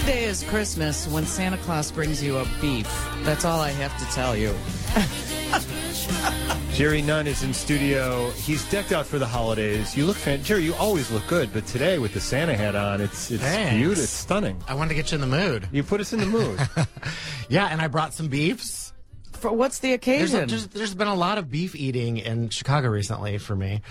every day is Christmas when Santa Claus brings you a beef. That's all I have to tell you. Jerry Nunn is in studio. He's decked out for the holidays. You look fantastic. Jerry, you always look good, but today with the Santa hat on, it's beautiful. It's stunning. I wanted to get you in the mood. You put us in the mood. Yeah, and I brought some beefs. For what's the occasion? There's been a lot of beef eating in Chicago recently for me.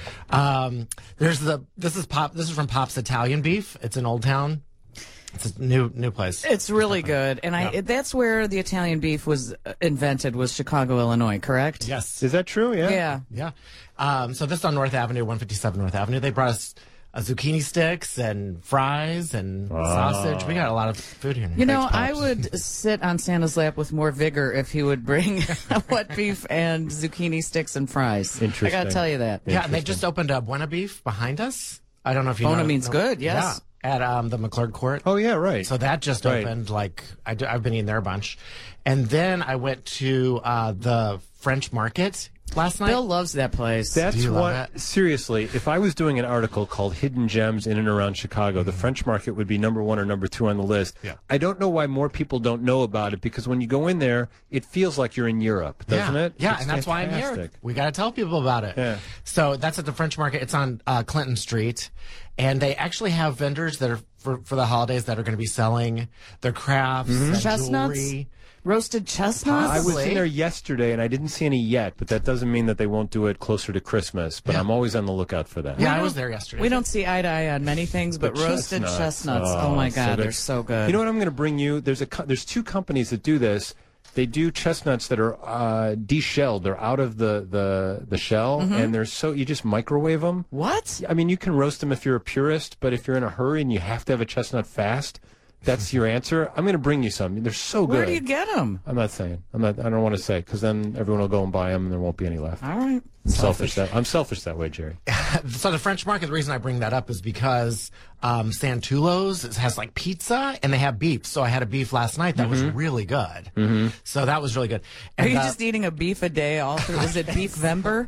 This is from Pop's Italian Beef. It's in Old Town. It's a new place. It's really good, and that's where the Italian beef was invented, was Chicago, Illinois, correct? Yes. Is that true? Yeah. Yeah. So this is on North Avenue, 157 North Avenue. They brought us zucchini sticks and fries and sausage. We got a lot of food here. You know, I would sit on Santa's lap with more vigor if he would bring wet beef and zucchini sticks and fries. Interesting. I got to tell you that. Yeah, and they just opened a Buena Beef behind us. I don't know if you know. Bona means good, yes. Yeah, at the McClurg Court. Oh, yeah, right. So that just opened, I've been eating there a bunch. And then I went to the French Market last night. Bill loves that place. That's what, seriously, if I was doing an article called Hidden Gems in and around Chicago, the French Market would be number 1 or number 2 on the list. Yeah. I don't know why more people don't know about it, because when you go in there, it feels like you're in Europe, doesn't it? Yeah, It's and that's why I'm here. fantastic. We got to tell people about it. Yeah. So that's at the French Market. It's on Clinton Street. And they actually have vendors that are for the holidays that are going to be selling their crafts, and Chestnuts? jewelry. Roasted chestnuts? I was in there yesterday, and I didn't see any yet, but that doesn't mean that they won't do it closer to Christmas. But I'm always on the lookout for that. Yeah, I was there yesterday. We don't see eye to eye on many things, but roasted chestnuts. Oh my God, they're so good. You know what I'm going to bring you? There's 2 companies that do this. They do chestnuts that are deshelled. They're out of the shell, and they're you just microwave them. What? I mean, you can roast them if you're a purist, but if you're in a hurry and you have to have a chestnut fast, that's your answer. I'm going to bring you some. They're so good. Where do you get them? I'm not saying. I don't want to say, because then everyone will go and buy them, and there won't be any left. All right. I'm selfish that way, Jerry. So the French Market, the reason I bring that up is because Santullo's has like pizza and they have beef. So I had a beef last night that was really good. So that was really good. Are And, you just eating a beef a day all through? Is it Beefvember?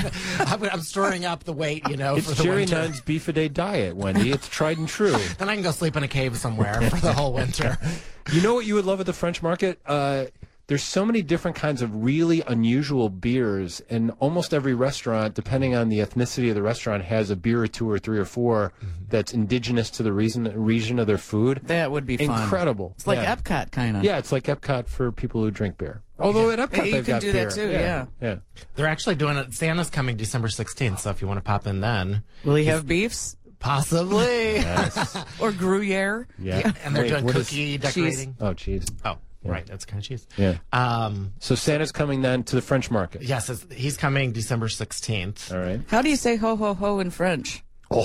I'm storing up the weight, It's for the Jerry winter. Nunn's Beef a Day diet, Wendy. It's tried and true. Then I can go sleep in a cave somewhere for the whole winter. You know what you would love at the French Market? There's so many different kinds of really unusual beers, and almost every restaurant, depending on the ethnicity of the restaurant, has a beer or 2 or 3 or 4 that's indigenous to the region of their food. That would be fun. Incredible. It's like Epcot, kind of. Yeah, it's like Epcot for people who drink beer. Although at Epcot You they've can got do beer. that too, yeah. They're actually doing it. Santa's coming December 16th, so if you want to pop in then. Will he have beefs? Possibly. Yes. Or Gruyere? Yeah. And they're Wait, doing what is- cookie decorating. Oh, cheese. Oh, right. That's kind of cheese. Yeah. Um, So Santa's coming then to the French Market. yes, he's coming December 16th. All right. How do you say ho ho ho in French?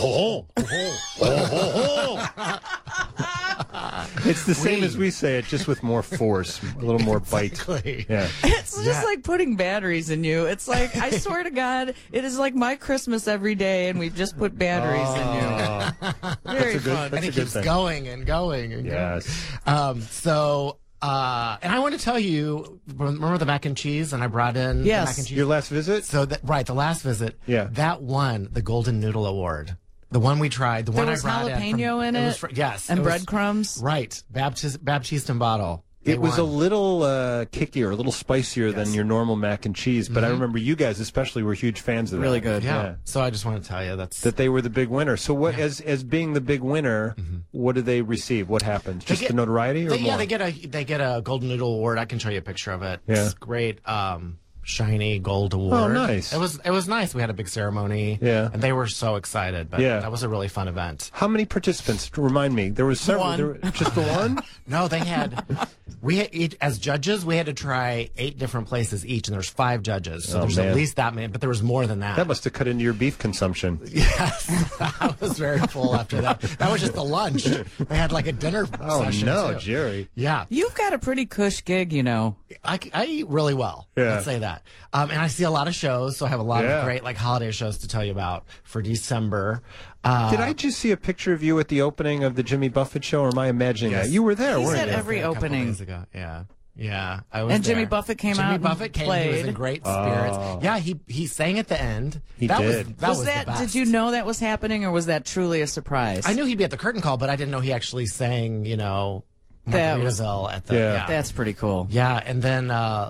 It's the same as we say it, just with more force, a little more bite. Exactly. Yeah. It's just like putting batteries in you. It's like, I swear to God, it is like my Christmas every day, and we've just put batteries in you. Very fun. And he keeps going and going and Yes. going. And I want to tell you, remember the mac and cheese? And I brought in Yes. the mac and cheese. Your last visit? So the last visit. Yeah. That won the Golden Noodle Award. The one we tried. The There one was I brought jalapeno in it? Yes. And it was- breadcrumbs? Right. Baptiste and bottle. It was a little kickier, a little spicier than your normal mac and cheese, but I remember you guys especially were huge fans of that. Really good. Yeah. So I just want to tell you That they were the big winner. So what, as being the big winner, what do they receive? What happens? Just the notoriety or more? Yeah, they get a Golden Noodle Award. I can show you a picture of it. Yeah. It's great. Shiny gold award. Oh, nice. It was nice. We had a big ceremony. Yeah. And they were so excited. But that was a really fun event. How many participants? Remind me. There was several. One. Just the one? No, they had. As judges, we had to try 8 different places each, and there's 5 judges. So there's man. at least that many, but there was more than that. That must have cut into your beef consumption. Yes, I was very full after that. That was just the lunch. They had like a dinner session. no, too. Jerry. Yeah. You've got a pretty cush gig, you know. I eat really well. Yeah. Let's say that. And I see a lot of shows, so I have a lot of great holiday shows to tell you about for December. Did I just see a picture of you at the opening of the Jimmy Buffett show, or am I imagining that? You were there, He's weren't at you? every A couple opening. days ago. Yeah. Yeah, I was And Jimmy there. Buffett came out Jimmy and Buffett came. He was played. in great spirits. Yeah, he sang at the end. He did. That was the that? best. Did you know that was happening, or was that truly a surprise? I knew he'd be at the curtain call, but I didn't know he actually sang. Margaritaville at the Yeah. That's pretty cool. Yeah, and then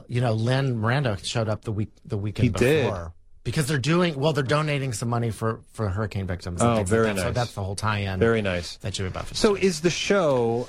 Lynn Miranda showed up the weekend He before. did. Because they're donating some money for hurricane victims. Oh, and things very like that. So nice. that's the whole tie-in. Very nice. That Jimmy Buffett. So is the show?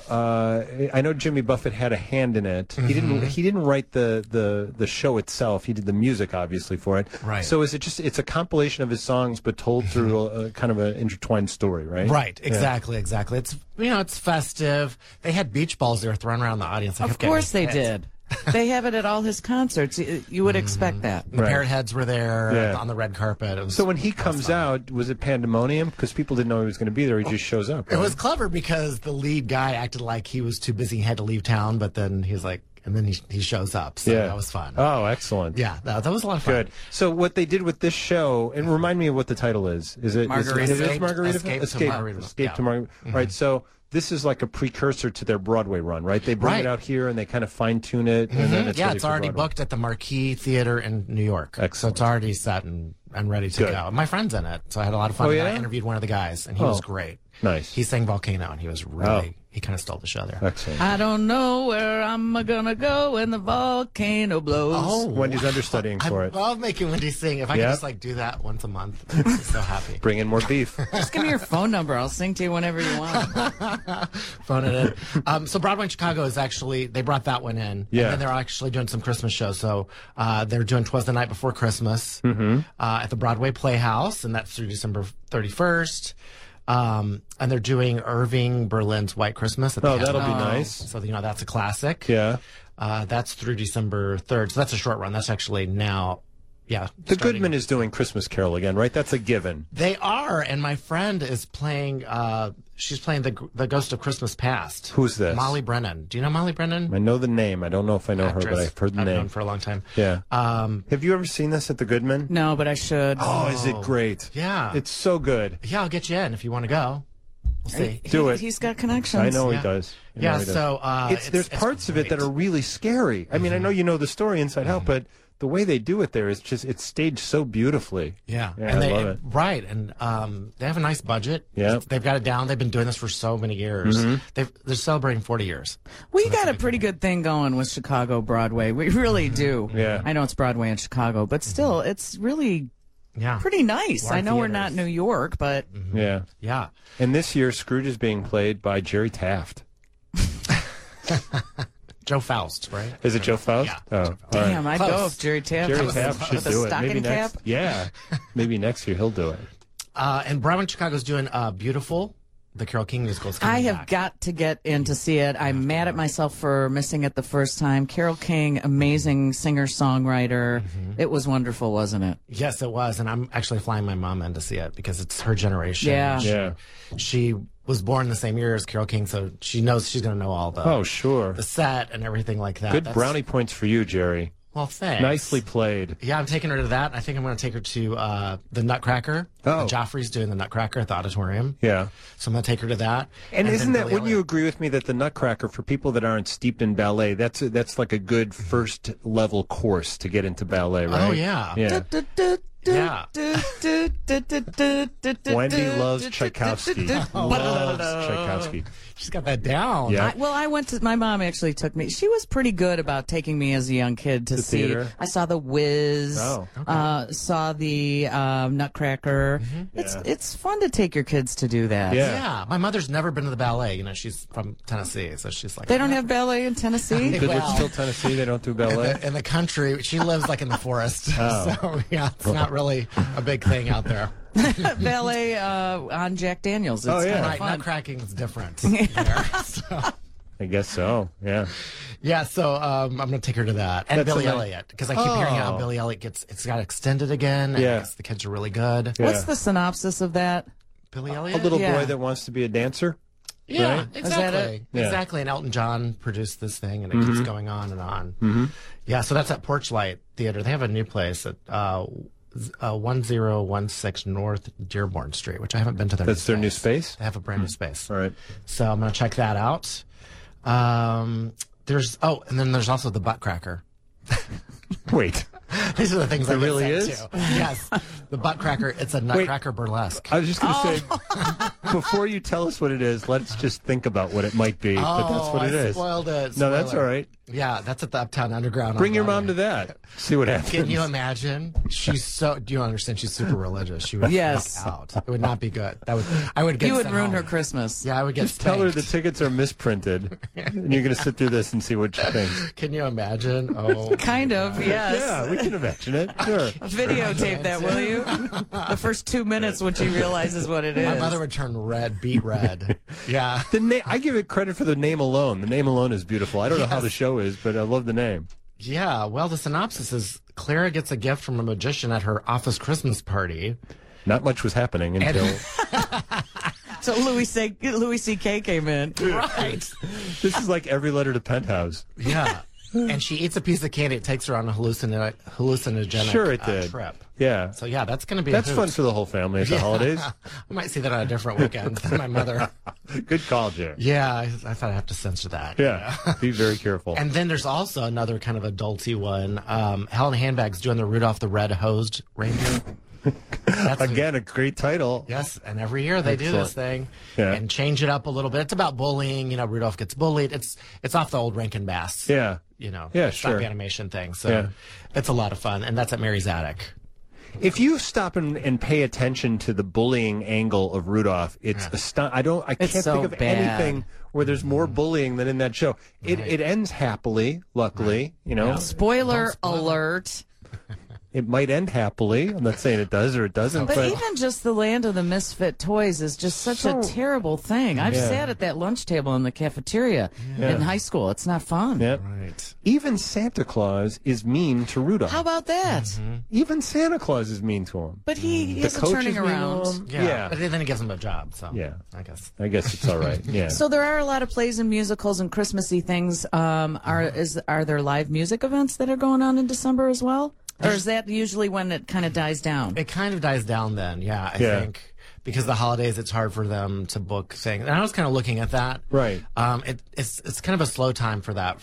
I know Jimmy Buffett had a hand in it. He didn't write the show itself. He did the music, obviously, for it. Right. So is it just it's a compilation of his songs, but told through a kind of an intertwined story, right? Right. Exactly. It's it's festive. They had beach balls they were thrown around the audience. Of course they did. They have it at all his concerts. You would expect that. The Parrot Heads were there Yeah. on the red carpet. It was, So when he comes out, was it pandemonium? Because people didn't know he was going to be there. He just shows up. it right? was clever because the lead guy acted like he was too busy, he had to leave town, but then he's like, and then he shows up. So that was fun. Oh, excellent. Yeah, that was a lot of fun. Good. So what they did with this show, and remind me of what the title is. Is it Margaritaville. Is it Margaritaville? Escape to Margaritaville. Escape Yeah. to Margaritaville. Right. So this is like a precursor to their Broadway run, right? They bring Right. it out here and they kind of fine tune it, and then it's ready it's for already Broadway. booked at the Marquee Theater in New York. So Excellent. it's already set and ready to Good. go. My friend's in it, so I had a lot of fun. Oh, And yeah? I interviewed one of the guys, and he was great. Nice. He sang Volcano, and he was really, he kind of stole the show there. Excellent. I don't know where I'm gonna go when the volcano blows. Oh, Wendy's understudying I for it. love making Wendy sing. If I Yeah. could just do that once a month, I'd be so happy. Bring in more beef. Just give me your phone number. I'll sing to you whenever you want. Phone it in. So Broadway in Chicago is actually, they brought that one in. Yeah. And then they're actually doing some Christmas shows. So they're doing 'Twas the Night Before Christmas at the Broadway Playhouse, and that's through December 31st. And they're doing Irving Berlin's White Christmas. At the Oh, that'll be Capitol. nice. So, that's a classic. Yeah. That's through December 3rd. So that's a short run. That's actually now, The Goodman is doing Christmas Carol again, right? That's a given. They are, and my friend is playing. She's playing the Ghost of Christmas Past. Who's this? Molly Brennan. Do you know Molly Brennan? I know the name. I don't know if I know her, but I've heard the I've name. known for a long time. Yeah. Have you ever seen this at the Goodman? No, but I should. Oh, is it great? Yeah. It's so good. Yeah, I'll get you in if you want to go. We'll see. Do it. He's got connections. I know Yeah. he does. I know Yeah, he does. so there's parts of it that are really scary. I mean, I know you know the story inside out, but the way they do it there is just it's staged so beautifully. Yeah, Yeah, and I love it. Right, and they have a nice budget. Yeah. They've got it down. They've been doing this for so many years. They're celebrating 40 years. We got a pretty good thing going with Chicago Broadway. We really do. Yeah. I know it's Broadway in Chicago, but still, it's really Yeah, pretty nice. Large I know we're not theaters. New York, but Yeah. yeah. And this year, Scrooge is being played by Jerry Taft. Joe Faust, right? Is it Joe Faust? Yeah. Oh, all right. damn, I'd go Close. if Jerry Taft Jerry was Taft should with a do it. stocking Maybe cap. next. Yeah. Maybe next year he'll do it. And Broadway in Chicago's doing Beautiful, the Carole King musical. Is coming I have back. got to get in to see it. I'm mad at myself for missing it the first time. Carole King, amazing singer-songwriter. It was wonderful, wasn't it? Yes, it was, and I'm actually flying my mom in to see it because it's her generation. Yeah. Yeah. She was born the same year as Carole King, so she knows she's going to know all the Oh, sure. the set and everything like that. Good That's- brownie points for you, Jerry. Well, thanks. Nicely played. Yeah, I'm taking her to that. I think I'm going to take her to the Nutcracker. Oh. Joffrey's doing the Nutcracker at the auditorium. Yeah. So I'm going to take her to that. And then isn't that, Billy wouldn't you Elliot. agree with me that the Nutcracker, for people that aren't steeped in ballet, that's like a good first level course to get into ballet, right? Oh, yeah. Yeah. Yeah. Wendy loves Tchaikovsky. Loves Tchaikovsky. She's got that down. Yeah. I went to, my mom actually took me. She was pretty good about taking me as a young kid to see. theater? I saw The Wiz. Oh, saw the Nutcracker. It's fun to take your kids to do that. Yeah. Yeah. My mother's never been to the ballet. You know, she's from Tennessee, so she's like. They don't have ballet in Tennessee. Goodlettsville, Tennessee, they don't do ballet. in the country. She lives like in the forest. Oh. So, yeah, it's not really a big thing out there. ballet on Jack Daniels. It's Oh, yeah. kind of Right, fun. nutcracking is different. there. So, I guess so. Yeah. yeah, so I'm going to take her to that. And That's Billy a nice- Elliot, because I keep hearing how Oh. Billy Elliot it's got extended again. And Yeah. I guess the kids are really good. Yeah. What's the synopsis of that? Billy A Elliot? little Yeah. boy that wants to be a dancer. Yeah, right? Is that exactly. it? Yeah. Exactly. And Elton John produced this thing, and it keeps going on and on. Mm-hmm. Yeah, so that's at Porchlight Theater. They have a new place at 1016 North Dearborn Street, which I haven't been to their That's their new space? They have a brand new space. All right. So I'm going to check that out. And then there's also the Butt Cracker. Wait. These are the things There I get really sent is? to. Yes, the butt cracker. It's a nutcracker burlesque. I was just going to say, before you tell us what it is, let's just think about what it might be. But that's what it I is. spoiled it. No, that's Spoiler. all right. Yeah, that's at the Uptown Underground. Bring on your Broadway. mom to that. See what happens. Can you imagine? She's so. Do you understand? She's super religious. She would Yes. freak out. It would not be good. I would get. You would sent ruin home. her Christmas. Yeah, I would get. Just tell her the spanked. tickets are misprinted, and you're going to sit through this and see what she thinks. Can you imagine? Oh, Kind of, yes. Yeah, we can imagine it. Sure. Videotape that, will you? The first 2 minutes when she realizes what it is. my mother would turn red, beet red. Yeah. I give it credit for the name alone. The name alone is beautiful. I don't know how the show is, but I love the name. Yeah, well, the synopsis is Clara gets a gift from a magician at her office Christmas party. Not much was happening until So Louis C.K. came in. Right. this is like every letter to Penthouse. Yeah. And she eats a piece of candy. It takes her on a hallucinogenic Sure, it did. trip. Yeah, So, yeah, that's going to be that's a fun hoot. for the whole family at the holidays. I might see that on a different weekend than my mother. Good call, Jay. Yeah, I thought I'd have to censor that. Yeah, be very careful. And then there's also another kind of adulty one. Helen Handbag's doing the Rudolph the Red-Hosed Reindeer. That's Again, a great title. Yes, and every year they do this thing Yeah. and change it up a little bit. It's about bullying. You know, Rudolph gets bullied. It's off the old Rankin Bass. Yeah. You know, Yeah, stop sure. animation thing. So Yeah. it's a lot of fun, and that's at Mary's Attic. If you stop and pay attention to the bullying angle of Rudolph, it's I can't It's so think of bad. anything where there's more bullying than in that show. It ends happily, luckily, you know. Spoiler alert. It might end happily. I'm not saying it does or it doesn't, But but even just the land of the misfit toys is just such a terrible thing. I've Yeah. sat at that lunch table in the cafeteria in high school. It's not fun. yeah. Right. Even Santa Claus is mean to Rudolph. How about that? Even Santa Claus is mean to him. But he The is a coach turning is mean to around. him. Yeah. But then he gives him a job. So Yeah. I guess. I guess it's all right. Yeah. So there are a lot of plays and musicals and Christmassy things. Are there live music events that are going on in December as well? Or is that usually when it kind of dies down? It kind of dies down then. Yeah, I Yeah. think. Because the holidays, it's hard for them to book things. And I was kind of looking at that. Right. It's kind of a slow time for that.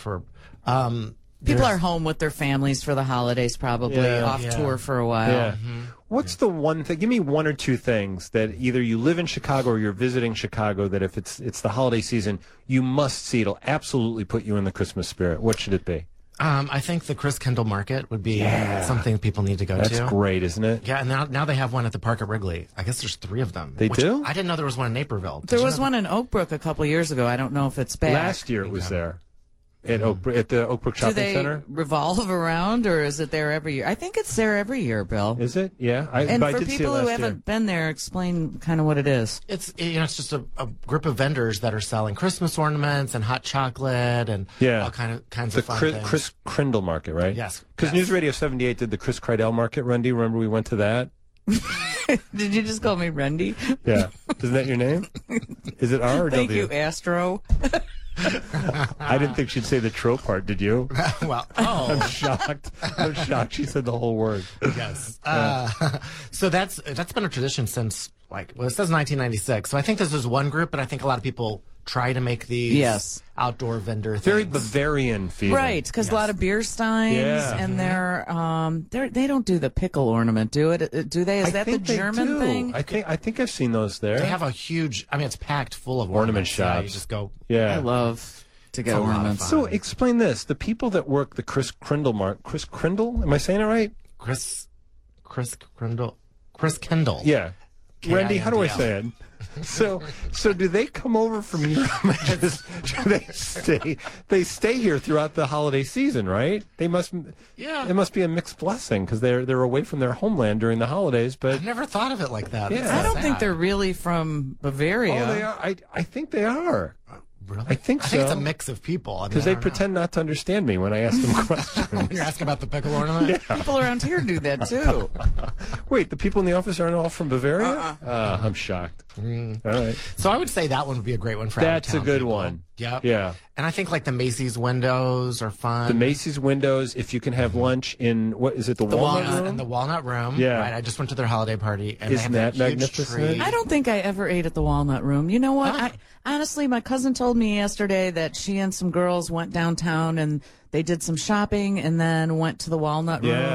People are home with their families for the holidays, probably Yeah. off Yeah. tour for a while. Yeah. What's the one thing? Give me one or two things that either you live in Chicago or you're visiting Chicago that if it's the holiday season, you must see. It'll absolutely put you in the Christmas spirit. What should it be? I think the Chris Kendall Market would be something people need to go That's to. great, isn't it? Yeah, and now they have one at the park at Wrigley. I guess there's 3 of them. They which do? I didn't know there was one in Naperville. Did There you was know one in Oak Brook a couple years ago. I don't know if it's back. Last year it was there at at the Oak Brook Do Shopping they Center. revolve around, or is it there every year? I think it's there every year, Bill. Is it? Yeah. And but I for did see it people who last haven't year. been there, explain kind of what it is. It's it's just a group of vendors that are selling Christmas ornaments and hot chocolate and Yeah. all kinds The of fun Chris, things. Chris Crindle Market, right? Yes. Because Yes. News Radio 78 did the Chris Crydell Market. Rundy, remember we went to that? Did you just call me Rendy? Yeah. Isn't that your name? Is it R or Thank W? you, Astro. I didn't think she'd say the tro part, did you? Well, I'm shocked. I'm shocked she said the whole word. yes. So that's been a tradition since it says 1996. So I think this is one group, but I think a lot of people try to make these Yes. outdoor vendor things. Very Bavarian feeling. Right, because a lot of beer steins, Yeah. and they don't do the pickle ornament, do it? Do they? Is I that the think they German do. thing? I think I've seen those there. They have a huge. I mean, it's packed full of Ornament ornaments. Yeah, you shops. just go. Yeah. I love to get It's a lot of ornaments. fun. So explain this: the people that work the Chris Crindle Market, Chris Crindle, am I saying it right? Chris Kendall. Yeah. Randy, how do I K-I-N-D-L. say it? So do they come over from Europe? They stay here throughout the holiday season, right? They must. Yeah. It must be a mixed blessing because they're away from their homeland during the holidays. But I've never thought of it like that. Yeah. That's I so don't think sad. they're really from Bavaria. oh, they are. I think they are Really? I think I think it's so. a mix of people. I mean, because I they don't know. pretend not to understand me when I ask them questions. When you're asking about the pickle ornament. People around here do that too. Wait, the people in the office aren't all from Bavaria? I'm shocked. All right, So I would say that one would be a great one for that's a out-of-town good people. one. Yep. Yeah. And I think like the Macy's windows are fun. The Macy's windows. If you can have lunch in what is it? The Walnut Room? and the Walnut Room. Yeah. Right. I just went to their holiday party and Isn't they have that huge magnificent? tree. I don't think I ever ate at the Walnut Room. You know what? Huh? Honestly, my cousin told me yesterday that she and some girls went downtown and they did some shopping and then went to the Walnut Yeah. Room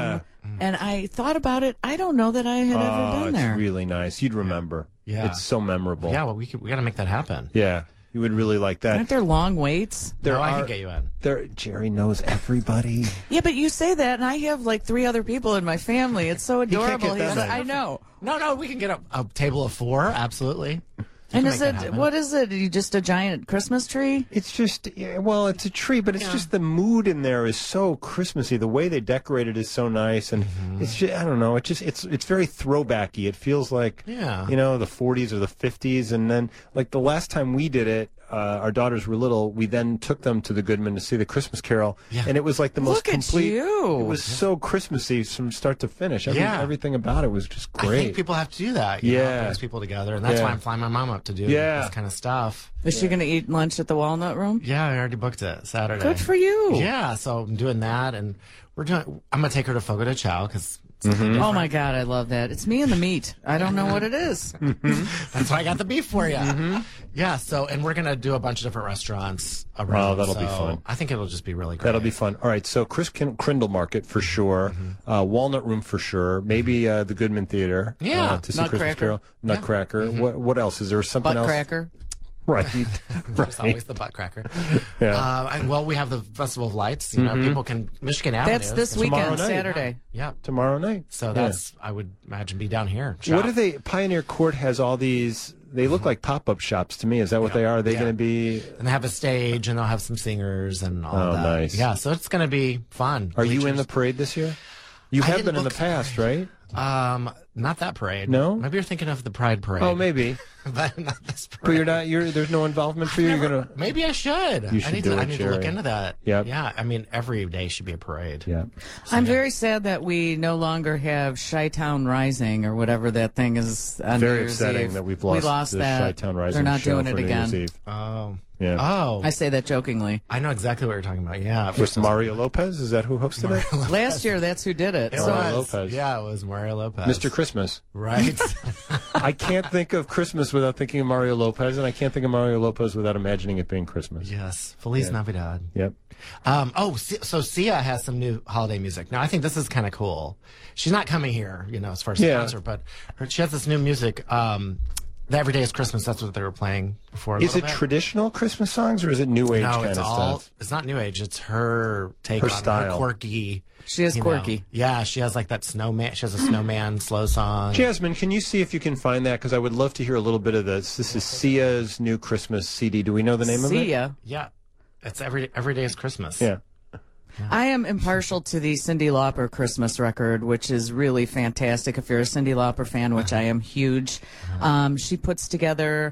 and I thought about it. I don't know that I had ever been there. It's really nice. You'd remember. Yeah. It's so memorable. Yeah, well, we got to make that happen. Yeah. You would really like that. Aren't there long waits? I can get you in. Jerry knows everybody. Yeah, but you say that, and I have like 3 other people in my family. It's so adorable. get them in. I know. No, we can get a table of 4. Absolutely. And what is it? Just a giant Christmas tree? It's just, it's a tree, but it's just the mood in there is so Christmassy. The way they decorate it is so nice, and it's just, I don't know, it's very throwbacky. It feels like, the 40s or the 50s, and then like the last time we did it, our daughters were little. We then took them to the Goodman to see the Christmas Carol, and it was like the most complete. You. It was so Christmassy from start to finish. Everything about it was just great. I think people have to do that. You know, brings people together, and that's why I'm flying my mom up to do this kind of stuff. Is she going to eat lunch at the Walnut Room? Yeah, I already booked it Saturday. Good for you. Yeah, so I'm doing that, and I'm going to take her to Fogo de Chao because. Oh my God, I love that. It's me and the meat. I don't know what it is. That's why I got the beef for you. Yeah, and we're going to do a bunch of different restaurants around. Oh, that'll be fun. I think it'll just be really great. That'll be fun. All right, so Chris Crindle Market for sure, Walnut Room for sure, maybe the Goodman Theater to see Christmas Carol, Nutcracker. What else? Is there something else? Buttcracker. Right. There's always the Buttcracker. Yeah. We have the Festival of Lights. You know, people can Michigan Avenue. That's this weekend, Saturday. Yeah. Tomorrow night. So that's I would imagine be down here. What do they? Pioneer Court has all these. They look like pop-up shops to me. Is that what they are? Are they going to be? And they have a stage, and they'll have some singers and all that. Nice. Yeah. So it's going to be fun. Are you in the parade this year? You have been in the past, right? Not that parade. No? Maybe you're thinking of the Pride Parade. Oh, maybe. But not this parade. But you're not. There's no involvement for you. You're gonna. Maybe I should. You should I need to Jerry. look into that. Yep. Yeah. I mean, every day should be a parade. Yeah. I'm very sad that we no longer have Chi-Town Rising or whatever that thing is on Very New Year's upsetting Eve. that we've We lost lost the that. Chi-Town Rising They're not show doing for it New again. Year's Eve. Oh. Yeah. Oh. I say that jokingly. I know exactly what you're talking about. Yeah. With Mario Lopez? Is that who hosted it? Last year, that's who did it. Mario Lopez. Yeah, it was Mario Lopez. Mr. Christmas. Right. I can't think of Christmas without thinking of Mario Lopez, and I can't think of Mario Lopez without imagining it being Christmas. Yes. Feliz Navidad. Yep. So Sia has some new holiday music. Now, I think this is kind of cool. She's not coming here, as far as the concert, but she has this new music. The Every Day is Christmas. That's what they were playing before. Is it traditional Christmas songs, or is it new age kind of stuff? It's not new age. It's her take Her on style. her quirky. She is quirky. Yeah, she has like that snowman. She has a snowman slow song. Jasmine, can you see if you can find that? Because I would love to hear a little bit of this. This is Sia's new Christmas CD. Do we know the name of it? Sia. Yeah, it's Every Day is Christmas. Yeah. I am impartial to the Cyndi Lauper Christmas record, which is really fantastic. If you're a Cyndi Lauper fan, which I am huge, she puts together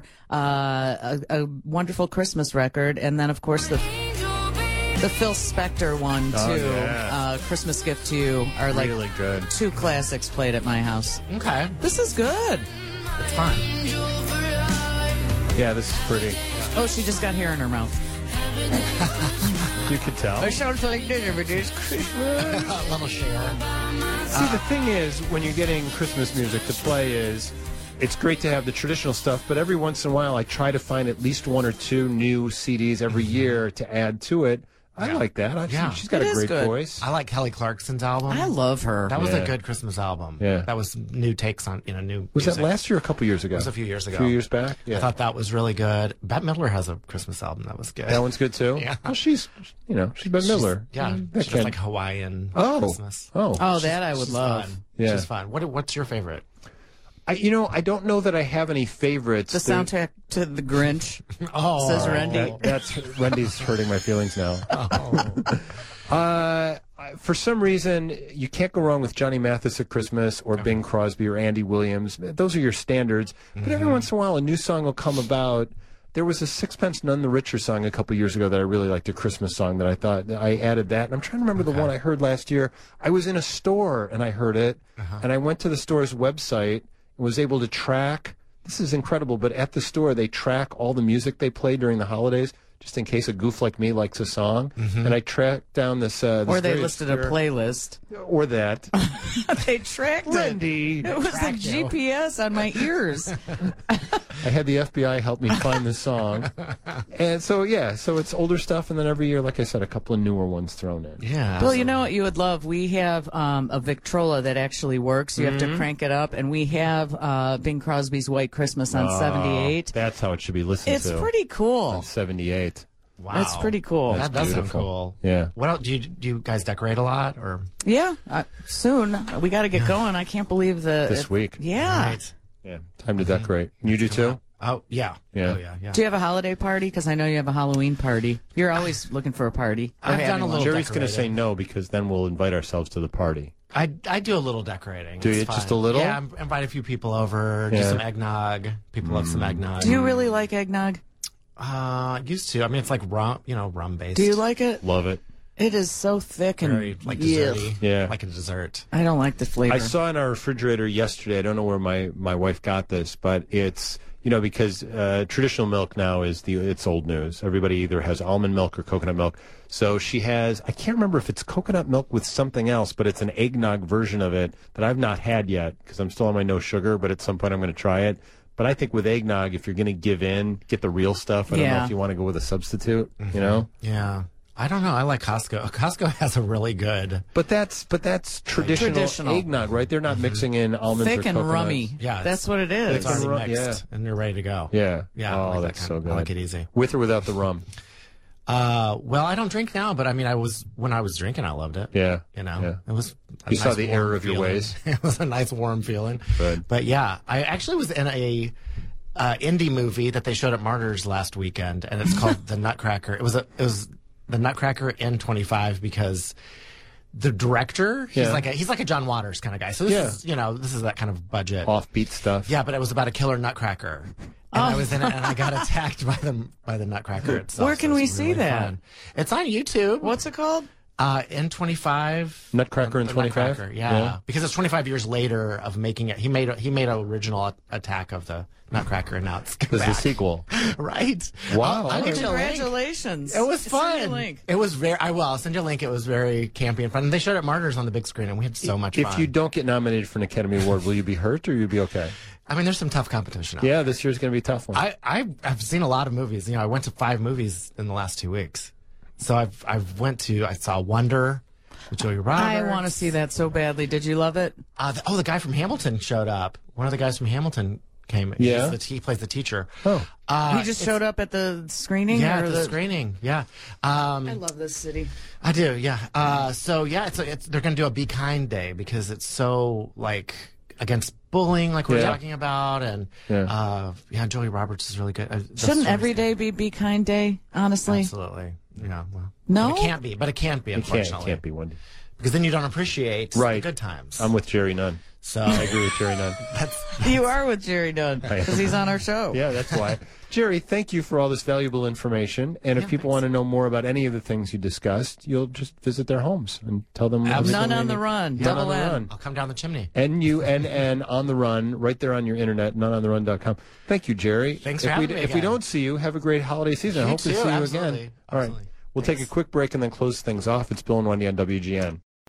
a wonderful Christmas record, and then of course the Phil Spector one too. Christmas Gift to You are like really good. 2 classics played at my house. Okay, This is good. it's fun. Yeah, this is pretty. Oh, she just got hair in her mouth. You could tell. sounds like this every day's Christmas. A little share. See, the thing is, when you're getting Christmas music to play is, it's great to have the traditional stuff, but every once in a while I try to find at least 1 or 2 new CDs every year to add to it. I like that. She's got It a is great good. voice. I like Kelly Clarkson's album. I love her. That was Yeah. a good Christmas album. Yeah. That was new takes on, new Was music. that last year or a couple years ago? It was a few years ago. A few years back? Yeah. I thought that was really good. Bette Midler has a Christmas album that was good. That one's good too? Yeah. Well, she's Bette Midler. Yeah, That she does can- like Hawaiian Oh. Christmas. Oh, that I would She's love. Fun. Yeah. She's fun. What's your favorite? I don't know that I have any favorites. The soundtrack to The Grinch, Oh, says Randy. That's Wendy's hurting my feelings now. For some reason, you can't go wrong with Johnny Mathis at Christmas or Bing Crosby or Andy Williams. Those are your standards. But every once in a while, a new song will come about. There was a Sixpence None the Richer song a couple years ago that I really liked, a Christmas song that I thought I added that. And I'm trying to remember the one I heard last year. I was in a store and I heard it, and I went to the store's website and was able to track. This is incredible, but at the store, they track all the music they play during the holidays, just in case a goof like me likes a song. And I tracked down this Or they very listed a obscure- playlist. Or that. They tracked it. Randy. It was like Tracked you. GPS on my ears. I had the FBI help me find the song. And so, yeah, so it's older stuff, and then every year, like I said, a couple of newer ones thrown in. Yeah. Well, you know what you would love? We have a Victrola that actually works. You have to crank it up, and we have Bing Crosby's White Christmas on 78. That's how it should be listened to. It's pretty cool. On 78. Wow. That's pretty cool. That does sound beautiful. cool. Yeah. What else? Do you guys decorate a lot, or? Yeah, soon. We got to get going. I can't believe This week. Yeah. Right. Yeah. Time to decorate. You do too? Oh yeah. Yeah. Oh yeah. Yeah. Do you have a holiday party? Because I know you have a Halloween party. You're always looking for a party. I've done a little. Jerry's going to say decorating. no because then we'll invite ourselves to the party. I do a little decorating. Do It's you? fine. Just a little? Yeah, invite a few people over. Do Yeah. some eggnog. People love some eggnog. Do you really like eggnog? Used to. I mean, it's like rum based. Do you like it? Love it. It is so thick and Very like yeah. desserty? Yeah. Like a dessert. I don't like the flavor. I saw in our refrigerator yesterday, I don't know where my wife got this, but it's, because traditional milk now it's old news. Everybody either has almond milk or coconut milk. So she has, I can't remember if it's coconut milk with something else, but it's an eggnog version of it that I've not had yet because I'm still on my no sugar, but at some point I'm going to try it. But I think with eggnog, if you're going to give in, get the real stuff. I don't know Yeah. if you want to go with a substitute, you know? Yeah. I don't know. I like Costco. Costco has a really good. But that's traditional eggnog, right? They're not mixing in almonds or thick and coconuts. rummy. Yeah, That's what it is. It's already ru- mixed, and you're ready to go. Yeah. Yeah. I Oh, like that that's kind so of- good. I like it easy. With or without the rum? Well, I don't drink now, but I mean, when I was drinking, I loved it. Yeah. It was. A You saw nice the warm error of your feeling. ways. It was a nice warm feeling. Good. But yeah, I actually was in a indie movie that they showed at Martyrs last weekend, and it's called The Nutcracker. It was the Nutcracker N25 because the director he's like a John Waters kind of guy. So this is that kind of budget. Offbeat stuff. Yeah, but it was about a killer nutcracker. And I was in it, and I got attacked by the nutcracker itself. Where can so we it's see really that? fun. It's on YouTube. What's it called? N25. Nutcracker The in 25? Nutcracker, yeah. Because it's 25 years later of making it. He made an original attack of the Nutcracker, and now it's There's back. the sequel. Right? Wow. I'll get you a link. Congratulations. It was Send me a fun. link. It was I'll send you a link. It was very campy and fun. And they showed it at Martyrs on the big screen, and we had so much fun. If you don't get nominated for an Academy Award, will you be hurt or you'll be okay? I mean, there's some tough competition out Yeah, this year's going to be a tough one. I've seen a lot of movies. I went to 5 movies in the last 2 weeks. So I saw Wonder with Julia Roberts. I want to see that so badly. Did you love it? The guy from Hamilton showed up. One of the guys from Hamilton came. Yeah? He plays the teacher. Oh. He just showed up at the screening? Yeah, or at the screening. Yeah. I love this city. I do. Yeah. So yeah, they're going to do a Be Kind Day because it's so against bullying, like we're Yeah. talking about, and Julia Roberts is really good. Shouldn't every day be Kind Day, honestly? Absolutely. Yeah. Well, No? it can't be, but it can't be, It unfortunately. can't be Wendy. Because then you don't appreciate the Right. good times. I'm with Jerry Nunn. So I agree with Jerry Nunn. You are with Jerry Dunn because he's on our show. Yeah, that's why. Jerry, thank you for all this valuable information. And if people want to know more about any of the things you discussed, you'll just visit their homes and tell them. Absolutely. None on the Run. None Double on the N. Run. I'll come down the chimney. NUNN on the Run, right there on your internet, noneontherun.com. Thank you, Jerry. Thanks for if having we, me If we again. don't see you, have a great holiday season. I You hope to too, see you absolutely. again. All right. Absolutely. We'll take a quick break and then close things off. It's Bill and Wendy on WGN.